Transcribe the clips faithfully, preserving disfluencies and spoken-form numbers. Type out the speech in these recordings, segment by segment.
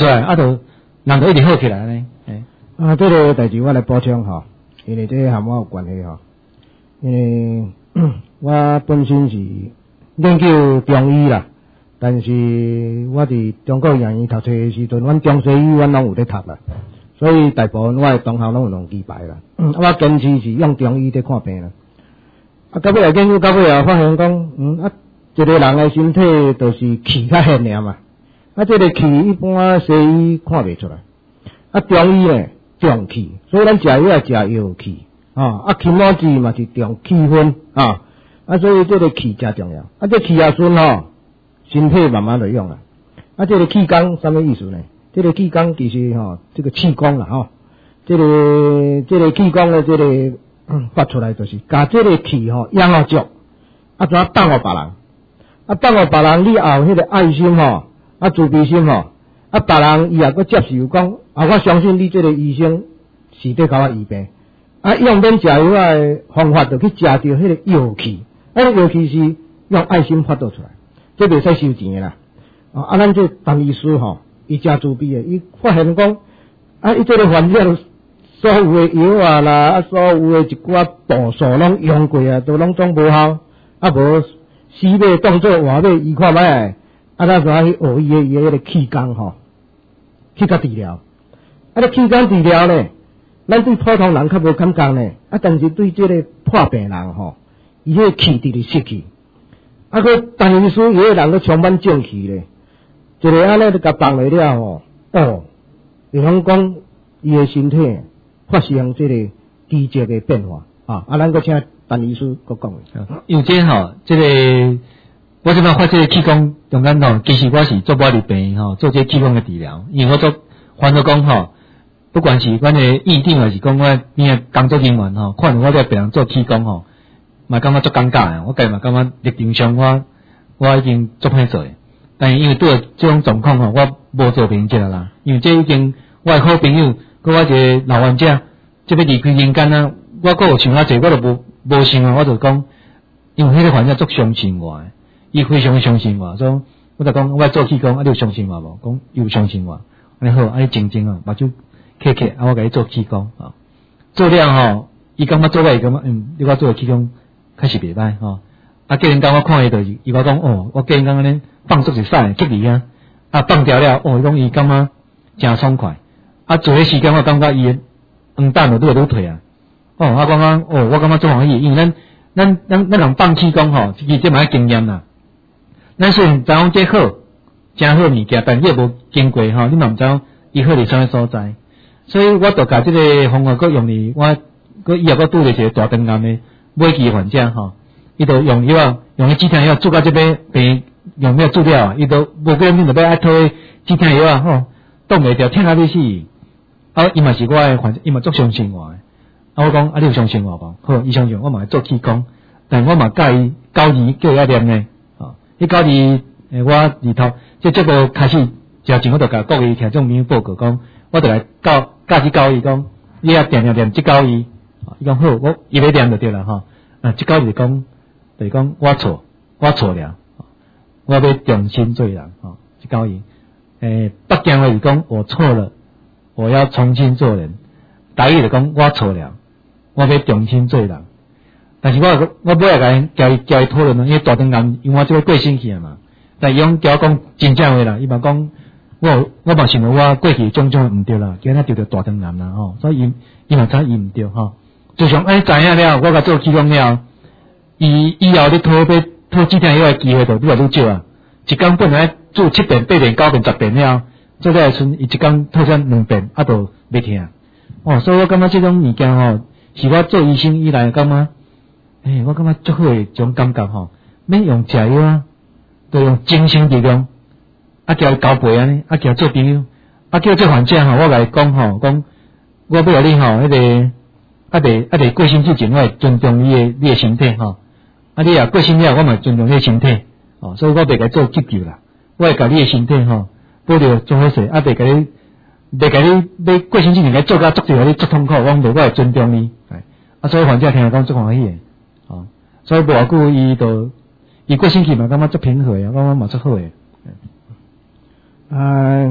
出来，啊，就人就一直好起来呢。诶， 啊，这个代志我来补充吼，因为这和我有关系吼，因为我本身是研究中医啦，但是我伫中国医院读册的时阵，阮中西医阮拢有咧读啦，所以大部分我的同学拢有弄记牌啦。嗯，我坚持是用中医在看病啦。啊，到尾来研究到尾啊，发现讲，嗯啊，一个人的身体就是气较显尔嘛。啊，这个气一般西医看袂出来，啊，中医呢重气，所以咱食药也食药气，啊，啊，起码子嘛是重气分啊，啊，所以这个气真重要。啊，这气也顺吼，身体慢慢就用啦。啊，这个气功什么意思呢？这个气功其实吼，这个气功啦吼，这个这个气功的这个。嗯，发出来就是把这个气吼养好足，啊，怎放互别人，啊，放互别人，你也有迄个爱心吼，啊，慈悲心吼，啊，别人伊也搁接受讲，啊，我相信你这个医生是在甲我医病，啊，用免食药的方法就去食着迄个药气，啊，药气是用爱心发导出来，这袂使收钱的啦，啊，啊，咱这陈医师吼，伊真慈悲的，伊发现讲，啊，伊这个患者。所有的药啊啦，啊，所有的一寡步数拢用过啊，都拢总无效，啊无死马当作活马，伊看卖，啊，咱就去学伊的伊的迄个气功吼，去甲治疗。啊，咧气功治疗咧，咱对普通人较无感觉呢，啊，但是对这个破病人吼，伊迄个气直直失去，啊，佮但是说有的人佮充满正气咧，一个安尼就甲放落了吼，哦，比方讲伊的身体。发生这个奇迹的变化啊！啊，咱个请陈医师佮讲。 因为这吼，这个我即摆发这个气功中间吼，其实我是做我的病吼，做这气功的治疗。因为我做烦恼讲吼，不管是阮的院长还是讲我边个工作人员吼，看到我这病人做气功吼，嘛感觉足尴尬的。我家嘛感觉立场上我我已经做歹做诶，但是因为对这种状况吼，我无做评价啦。因为这已经我的好朋友。佮我一个老患者，即要离开人间啊！我佮有想啊济，我都无无想啊！我就讲，因为迄个患者足相信我诶，伊非常相信我，所以我就讲，我要做气功，啊，你有相信我无？讲有相信我，安尼好，安尼静静啊，目睭开开，啊，我甲伊做气功啊，做了吼，伊感觉做了伊感觉，嗯，你我做的气功开始袂歹吼，啊，叫人讲我看伊就是，伊我讲哦，我叫人讲安尼放足是晒，激离啊，啊，放掉了，哦，伊讲伊感觉真爽快。啊，做迄时间我感觉伊黄蛋就愈来愈退啊！哦，我感觉哦，我感觉做欢喜，因为咱咱咱咱人放气功吼，其实这嘛经验啦。咱虽然知影这好，真好物件，但你无经过吼，你嘛毋知影伊好伫啥物所在。所以我就甲即个方法，佮用哩，我佮以后佮拄着一个大肠癌的尾期患者吼，伊就用药，用迄止疼药做到这边病用了治疗，伊都无过恁就要爱拖止疼药啊吼，挡袂掉，疼啊你死！啊，伊嘛是我诶患者，伊嘛足相信我诶。啊，我讲啊，你有相信我无？好，伊相信我嘛做气功，但我嘛教伊教伊叫伊爱念诶。啊，迄教伊诶，我里头即这个开始之前我就甲各位听众朋友报告讲，我就来教教伊教伊讲，你要念念念即教伊。啊，伊讲好，我伊要念就对啦吼。啊，即教伊讲，就是讲我错，我错了，我要重新做人。吼，即教伊诶，北京话是讲我错了。我要重新做人，台语就讲我错了，我要重新做人。但是我我尾来甲伊交伊讨论，因为大肠癌，因为我即个过身去啊嘛。但伊讲交我讲真正话啦，伊嘛讲我我嘛想到我过去种种毋对啦，今仔得着大肠癌啦吼，所以伊伊嘛知伊毋对吼。就像哎知影了，我甲做气功了，伊以后你讨要讨止疼药诶机会就愈来愈少啊。一工本来做七遍、八遍、九遍、十遍了。做了阵，伊一工透上两遍，啊，都袂听。哦，所以我感觉这种物件吼，是我做医生以来感觉，诶、欸，我感觉足好诶一种感觉吼，免用食药啊，都用精神力量，啊，交交陪安尼，啊，交做朋友，啊，叫这患者吼，我甲伊讲吼，讲我要你吼，迄、那个啊，得啊，得过身之前，我会尊重你诶，你诶身体吼，啊，你也过身了，我嘛尊重你诶身体，哦，所以我袂甲做急救啦，我会甲你诶身体吼。保留做好势，啊！袂甲你，袂甲你，要过身之前，甲做甲足济，互你足痛苦，我袂，我会尊重你，啊！所以患者听讲足欢喜诶，哦，所以无偌久伊就，伊过身去嘛，感觉足平和啊，感觉嘛足好诶。 啊，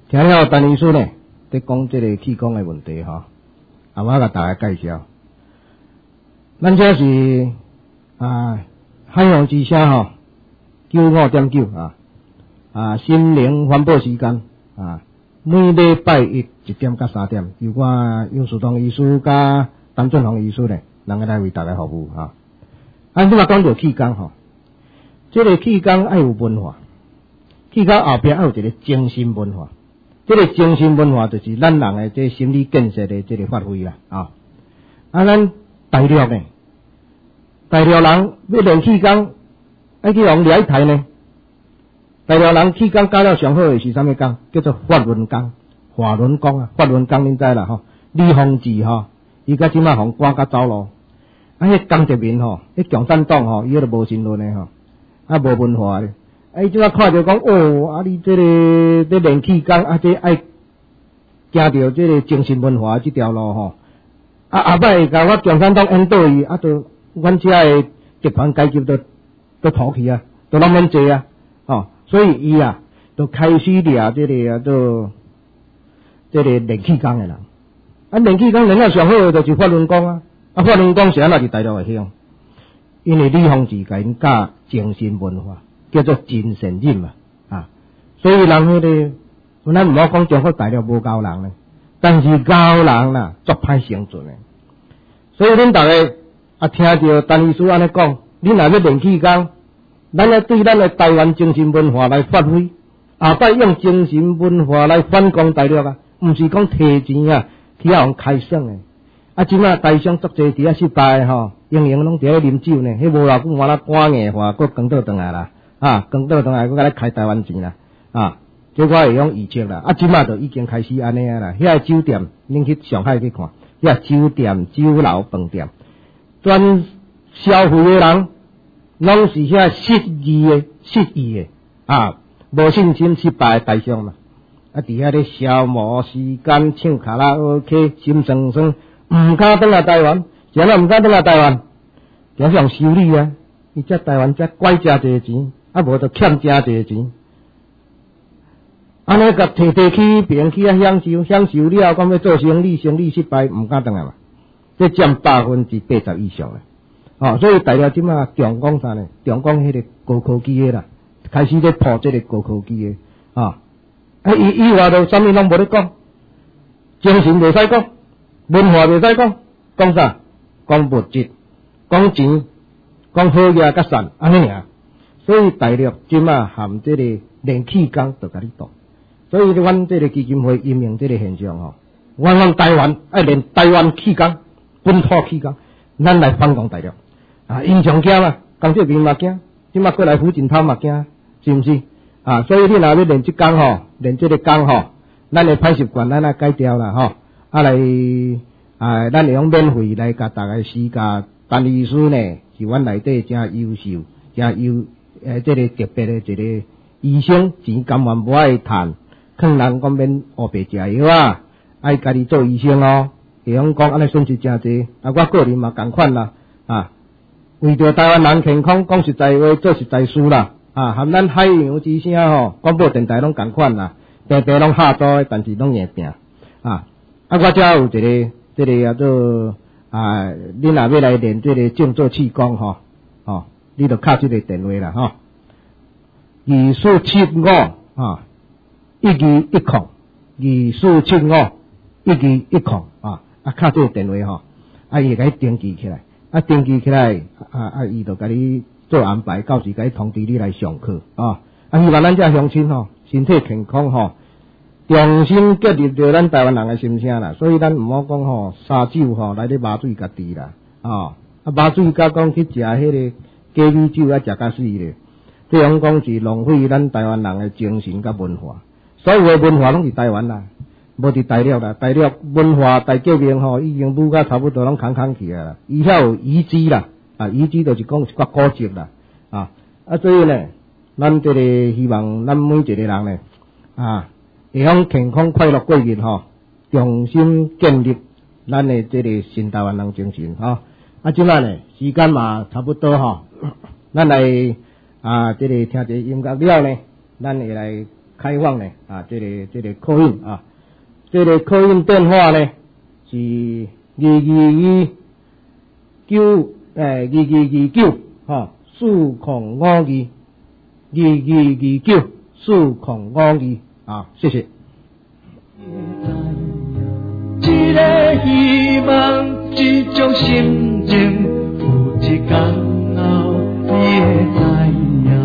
听了陈医师呢，在讲这个气功的问题吼，啊，我甲大家介绍，咱这是啊海洋之声吼，九五点九啊啊心灵环保时间啊，每礼拜一一点到三点，由我杨树东医师甲陈俊宏医师呢，两个来为大家服务哈。咱即嘛讲到气功吼，这个气功爱有文化，气功后壁爱有一个精神文化。这个精神文化就是咱人的这心理建设的这个发挥啦啊！啊，咱大陆呢，大陆人要练气功，爱去用哪一台呢？大陆人气功教了上好的是啥物功？叫做法轮功、法轮功啊！法轮功恁知啦吼？李洪志吼，伊甲即马互赶甲走路，啊，迄江泽民吼，迄共产党吼，伊迄个无神论的吼，啊，无文化的。啊！伊即摆看着讲，哦，啊，你这个咧练气功，啊，这爱行着这个精神文化这条路吼。啊，后摆甲我共产党引导伊，啊，就阮遮的集团阶级都都吐去啊，都那么济啊，哦，所以伊啊，就开始掠这个啊，都这个练气功的人。啊，练气功练了上好的就是法轮功啊，啊，法轮功是安那是大陆的乡，因为李洪志甲因教精神文化。叫做精神忍嘛，啊，所以人迄个，咱唔好讲中国大陆无教人咧，但是教人啦，足歹生存诶。所以恁大家啊，听着陈医师安尼讲，恁若要练气功，咱要对咱诶台湾精神文化来发挥，后摆用精神文化来反攻大陆啊，毋是讲摕钱啊，去互人开爽诶。啊，即马台商足济伫遐失败吼，用用拢伫遐啉酒呢，迄无偌久完了半夜话，佫讲倒转来啦。啊，讲倒转来，我甲你开台湾钱啦，啊，结果会用预测啦，啊，即马就已经开始安尼啊啦，遐酒店，恁去上海去看，遐酒店、酒楼、饭店，专消费的人，拢是遐失意的、失意的，啊，无信心失败的台商嘛，啊，伫遐咧消磨时间，唱卡拉 OK， 心酸酸，毋敢转来台湾，谁人毋敢转来台湾？就是用修理啊，伊遮台湾遮怪遮济钱。啊，无就欠真侪钱，安尼甲摕摕去边去啊享受，享受了，讲要做生意，生意失败，毋敢当来嘛。这占百分之八十以上诶，哦，所以大陆即马重讲啥呢？重讲迄个高科技诶啦，开始咧破这个高科技诶，啊，啊，以以外就啥物拢无咧讲，精神袂使讲，文化袂使讲，讲啥？讲物质，讲钱，讲好嘢甲善，安尼尔。所以大陆即马含这个练气功就甲你读，所以阮这个基金会因应这个现象吼，阮往台湾爱练台湾气功、本土气功，咱来反攻大陆啊！因上惊啦，江泽民嘛惊，即马过来胡锦涛嘛惊，是毋是？啊，所以你若要练即功吼，练这个功吼，咱的歹习惯咱来改掉啦吼，啊来啊，咱会用免费来甲大家施教，陈医师呢是阮内底真优秀、真优。诶，这个特别的一个医生，钱甘愿无爱趁，劝人讲免黑白食药啊，爱家己做医生哦。会用讲安尼损失真济，啊，我个人嘛共款啦，啊，为着台湾人健康，讲实在话，做实在事啦，啊，含咱海洋之声吼，广播电台拢共款啦，平平拢下做，但是拢硬拼，啊，啊，我遮有一个，这个叫做啊，恁若要来练这个静坐气功吼，吼。你就敲这个电话啦，吼，二四七五啊，一二一空，二四七五一二一空啊，啊，敲这个电话吼，啊，伊会甲你登记起来，啊，登记起来，啊啊，伊就甲你做安排，到时甲你通知你来上课啊，啊，希望咱遮乡亲吼，身体健康吼，重新建立着咱台湾人的心声啦，所以咱毋好讲吼，沙酒吼来咧麻醉家己啦，啊，啊，麻醉甲讲去食迄个。鸡尾酒啊，食甲死咧！这样讲是浪费咱台湾人的精神甲文化，所有的文化拢是台湾啦，无伫大陆啦。大陆文化大革命吼，已经武甲差不多拢空空去啊啦。伊遐有遗址啦，啊，遗址就是讲一寡古迹啦，啊，啊，所以呢，咱这个希望咱每一个人呢，啊，会用健康快乐过日吼，重新建立咱的这个新台湾人精神吼。啊，即摆呢，时间嘛差不多吼。咱来啊，这个听一个音乐了呢，咱会来开放呢啊，这个这个口音啊，这个口音电话呢是二二二九诶二二二九哈四零五二二二二九四零五二啊，谢谢。 一个希望，一种心情，有一天后，你会知影。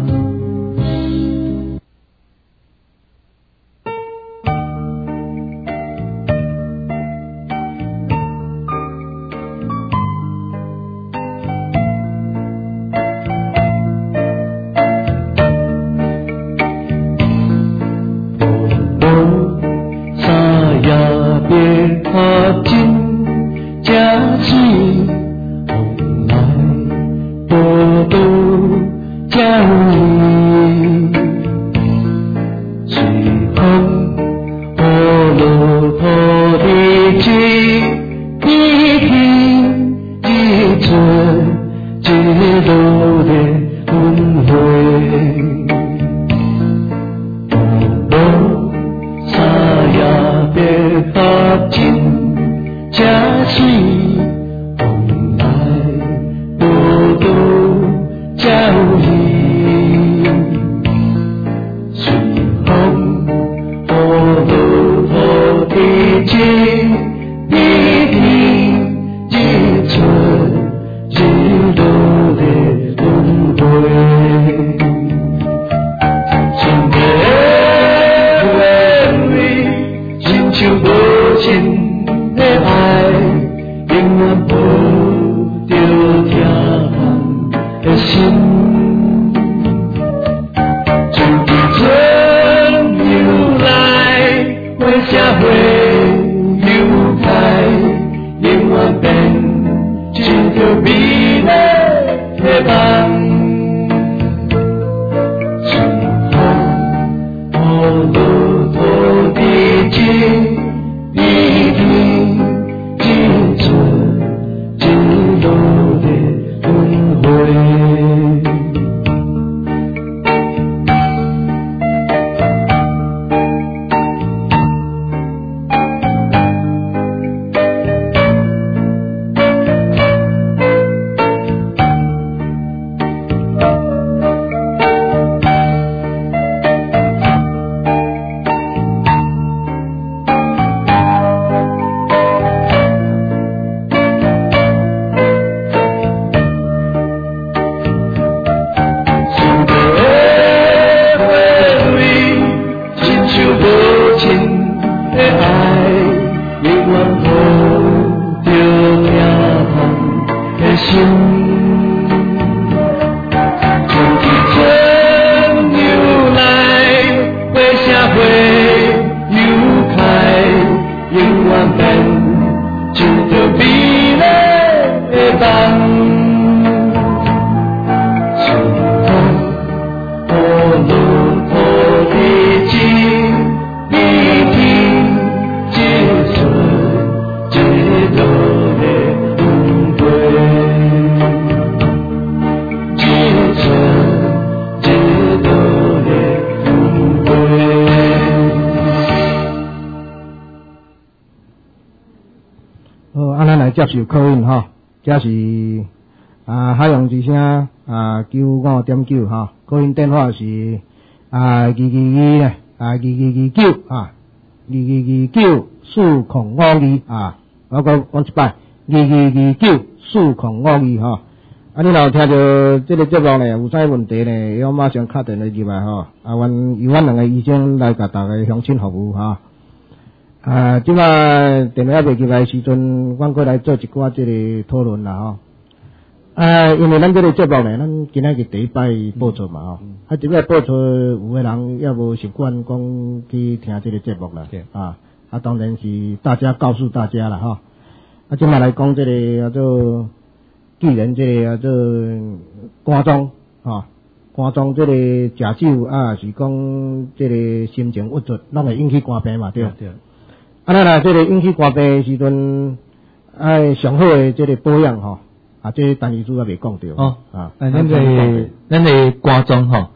接受口音吼，这是啊海洋之声啊九五点九吼，口音电话是啊二二二咧啊二二二九啊二二二九四零五二啊，我讲讲一摆二二二九四零五二吼。啊，你若听到这个节目呢，有啥问题呢，要马上打电话入来吼，啊，阮由阮两个医生来甲大家乡亲服务吼。啊，即摆电话未入来时阵，阮过来做一寡即个讨论啦吼。啊，因为咱这个节目呢，咱今仔日第一摆播出嘛吼，嗯嗯、啊，即摆播出有个人也无习惯讲去听这个节目啦，啊，啊，当然是大家告诉大家啦吼。啊，即摆来讲这个叫做既然这个叫做肝脏吼，肝脏这个食酒啊，是讲这个心情郁卒，拢会引起肝病嘛，对。对。啊，咱若这个引起肝病的时阵，爱上好的这个保养吼，啊，这单医师也未讲到。 哦，啊，咱个咱个肝脏吼，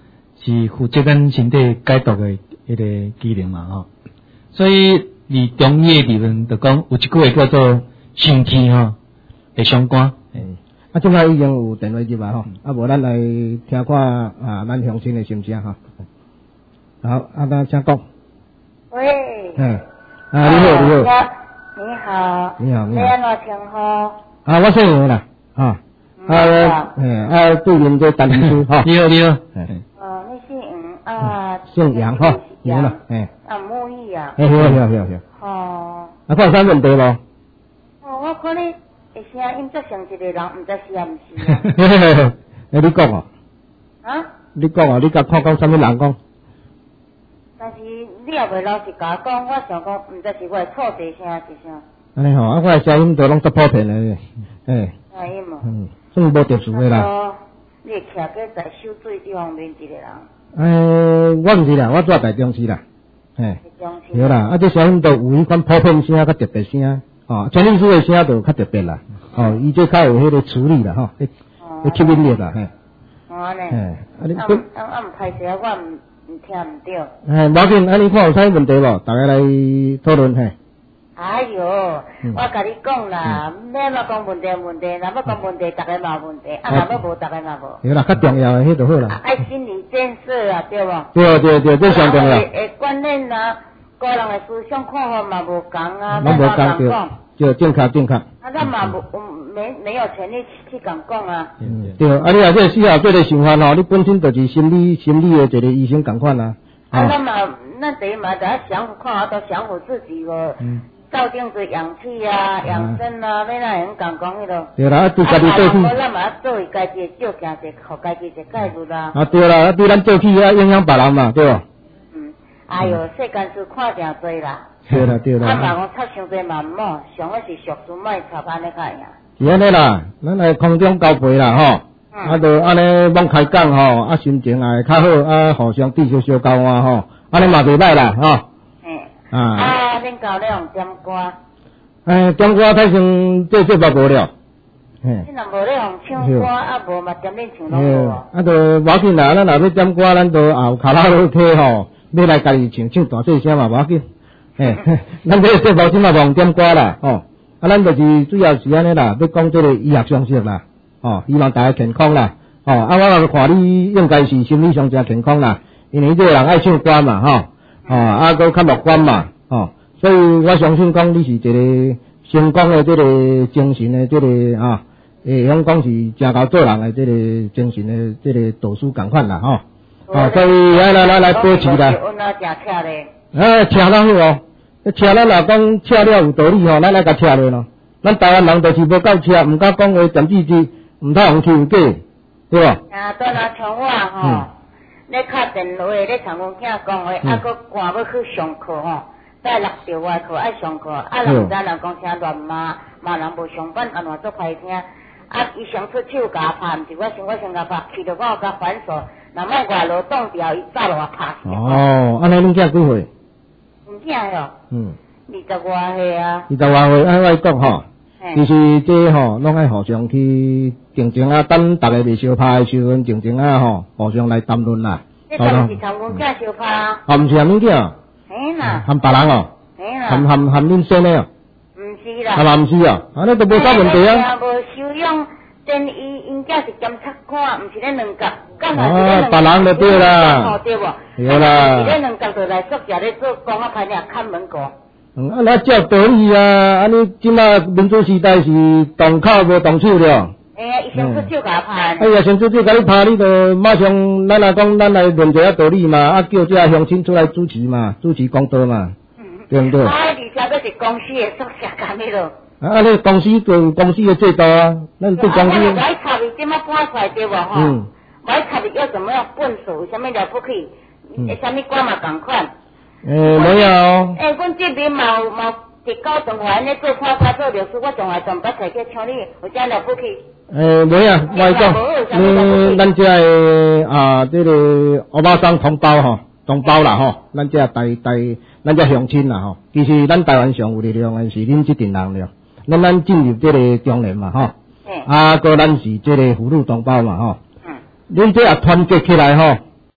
是负责咱身体解毒的一个机能嘛吼。所以伫中医的理论就讲有一句话叫做心气吼会伤肝。 嗯，啊，即摆已经有电话入来吼，啊，无咱来听看啊，咱乡亲的心声哈。好，啊，咱请讲。 喂。 嗯。啊，你好，你好。 你好。 你好，你好。 你安怎称呼？ 啊，我姓杨啦，啊。啊，诶，啊，对面这陈医师哈。 你好，你好。 哦，你姓杨啊？ 姓杨哈，杨啦，诶。 啊，母语啊。 诶，好，好，好，好。 哦。 啊，看有啥问题无？ 哦，我看你的声音足像一个人，毋知是啊毋是啊。 嘿嘿嘿，诶，你讲哦。 啊？ 你讲哦，你甲看讲啥物人讲？ 但是你也袂老实甲我讲，我想讲，毋知是我的错字声是啥。 安尼吼，啊，我的声音都拢足普遍的，诶。 哎呀嘛。 嗯，算无特殊的啦。 哦，你徛伫在收水这方面一个人。 诶，我毋是啦，我住台中市啦。嘿。 中市。 对啦，啊，这声音都有迄款普遍声较特别声，哦，陈律师的声就较特别啦，哦，伊这较有迄个处理啦，吼，迄迄吸引力啦，嘿。 哦，安尼。 嘿，啊你， 啊啊啊，毋歹势，我毋毋听毋着。 嘿，无要紧，啊你看有啥问题无？大家来讨论嘿。 哎哟，我甲你讲啦，你要讲问题问题，若要讲问题，逐个嘛有问题，啊，若要无，逐个嘛无。 对啦，较重要的迄就好啦。 爱心理建设啊，对无？ 对对对，这上重要。 诶，观念啊，个人的思想看法嘛无共啊， 咱无共对，就正确正确。 啊，咱嘛无没没有权利去去共讲啊。 嗯，对，啊你啊这适合做个想法吼，你本身就是心理心理的一个医生共款啊。 啊，咱嘛，咱第一嘛，就要想看下都想好自己无。嗯。照定做氧气啊、养生啊，要哪样讲讲迄落。 对啦，啊对家己做起。 啊，咱嘛做为家己照镜者，互家己一个介入啦。 啊对啦，啊对咱做起啊影响别人嘛，对无？ 嗯，哎哟，世间事看诚多啦。 对啦对啦。 啊，嘛讲插伤多嘛毋好，上好是俗事莫插安尼较样。 是安尼啦，咱来空中交配啦吼，啊就安尼猛开讲吼，啊心情也会较好，啊互相继续相交换吼，安尼嘛袂歹啦吼。 啊！啊，恁教咧用点歌？ 诶，点歌太像这这无无了。 嘿。恁若无咧用唱歌，啊无嘛点恁唱拢无。 啊，就无要紧啦，咱若要点歌，咱就也有卡拉 OK 吼，要来家己唱，唱大细声嘛无要紧。嘿，咱这节目即嘛用点歌啦，吼。啊，咱就是主要是安尼啦，要讲这个医学常识啦，吼，希望大家健康啦，吼。啊，我看你应该是心理上真健康啦，因为这个人爱唱歌嘛，吼。哦，啊，佮较乐观嘛，哦，所以我相信讲你是一个成功的这个精神的这个啊，会晓讲是真够做人的这个精神的这个导师共款啦，吼，哦，所以来来来来保持啦。啊，车咱好哦，车咱若讲车了有道理吼，咱来甲车落咯。咱台湾人就是无够车，毋敢讲话点字字，毋通用欺负假，对无？ 啊，对啦，像我吼。咧敲电话，咧同阮囝讲话，啊，搁赶要去上课吼，再落着外课爱上课，啊，人毋知人讲啥乱骂，骂人无上班，安怎做歹听，啊，伊想出手甲拍，毋是我先我先甲拍，气着我甲反手，若莫外路挡掉，伊走落我拍死。 哦，安尼恁囝几岁？ 阮囝哟。嗯。二十外岁啊。 二十外岁，安我讲吼，其实这吼，拢爱互相去。静静啊，等大家未相拍的时阵，静静啊吼，互相来谈论啦。 你当是参阮囝相拍啊？ 啊，毋是含恁囝。 嘿啦。 含别人哦。 嘿啦。 含含含恁孙的哦。 毋是啦。 啊嘛毋是啊，安尼都无啥问题啊。 无收养，真伊因囝是检测看，毋是咧两角。 啊，别人就对啦。 对无？ 对啦。 是咧两角就来宿舍咧做工啊，歹尔看门过。 嗯，啊，那照道理啊，安尼即马民主时代是动口无动手了。 哎呀，伊先出手甲拍。 哎呀，先出手甲你拍，你就马上，咱来讲，咱来论一下道理嘛，啊，叫这乡亲出来主持嘛，主持公道嘛，对不对？ 啊，而且都是公司的宿舍干迄落。 啊，你公司就公司的制度啊，咱对公司。 我来插你这么拍出来对无吼？嗯。我插你要怎么样笨手？有啥物了不可以？诶，啥物官嘛共款？ 诶，没有。 诶，阮这边嘛有嘛直到中华咧做拍拍做律师，我从来全部采去处理，有啥了不起？ 诶，没啊，我讲，嗯，咱这个啊，这个欧巴桑同胞吼，同胞啦吼，咱这台台，咱这乡亲啦吼，其实咱台湾上有力量的是恁这群人了，咱咱进入这个中年嘛吼，啊，个咱是这个妇女同胞嘛吼，恁这也团结起来吼，